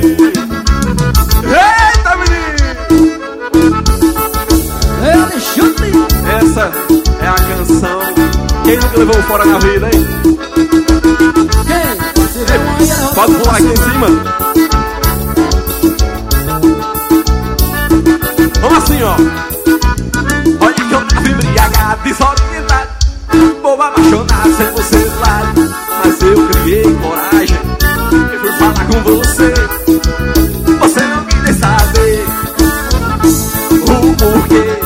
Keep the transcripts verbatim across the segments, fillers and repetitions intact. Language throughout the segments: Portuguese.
Eita, menino! Ei, Alexandre! Essa é a canção. Quem nunca levou fora na vida, hein? Quem? Você vê uma aí, Pode pular aqui em cima. Vamos assim, ó. Olha que eu tava embriagado, desorientado, bobo apaixonado, sem você do lado. Mas eu criei coragem e fui falar com você. Você não quis nem saber o porquê.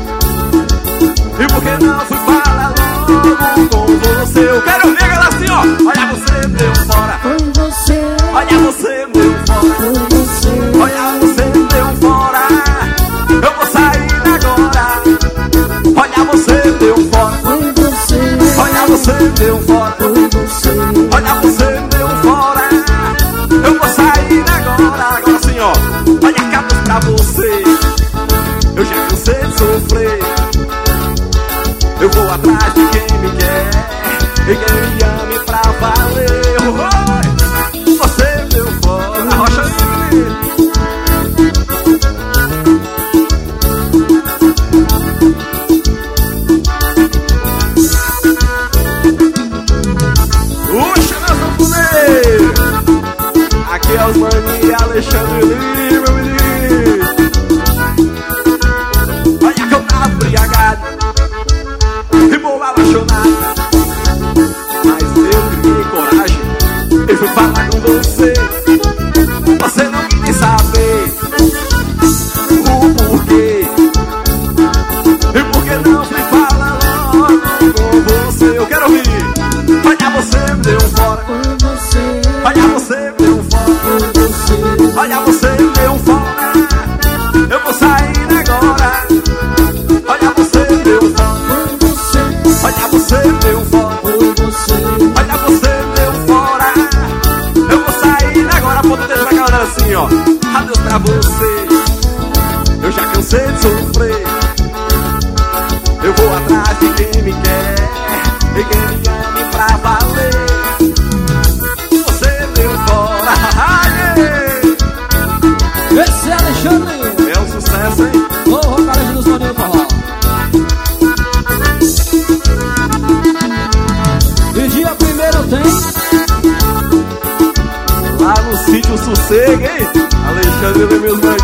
E por que não fui falar logo com você? Eu quero ver ela assim, ó. Olha você, meu fora. Foi você. Olha você, meu fora. Foi você. Olha você, meu fora. Eu vou sair agora. Olha você, meu fora. Foi você. Olha você, meu fora. Foi você. Olha você, meu fora. Eu vou sair agora. Agora sim, ó. Olha cabos pra você. Eu já cansei de sofrer. Eu vou atrás de quem me quer e quem me ame pra valer. Oi, você, meu fora. Rocha aí. Puxa, nós vamos comer. Aqui é os maninhos e Alexandre Lima, meu menino. Olha que eu tava embriagado e vou apaixonado, mas eu criei coragem e fui falar com você. Você não quis saber o porquê. E por que não fui falar logo com você? Eu quero ouvir. Olha você, meu fora. Foi você. Olha você, meu fora. Foi você. Olha você, meu fora. Eu vou sair agora. Olha você, meu fora. Foi você. Olha você, meu fora. Foi você. Olha você, meu fora. Eu vou sair agora. Pode ter pra galera assim, ó. Adeus pra você. Eu já cansei de sofrer. Eu vou atrás de quem me quer e quem me ame pra valer. Você, meu fora. Esse é Alexandre. É um sucesso, hein? Ô, Rocarete dos Maninhos Forró. E dia primeiro tem Lá no sítio Sossego, hein? Alexandre e meus maninhos.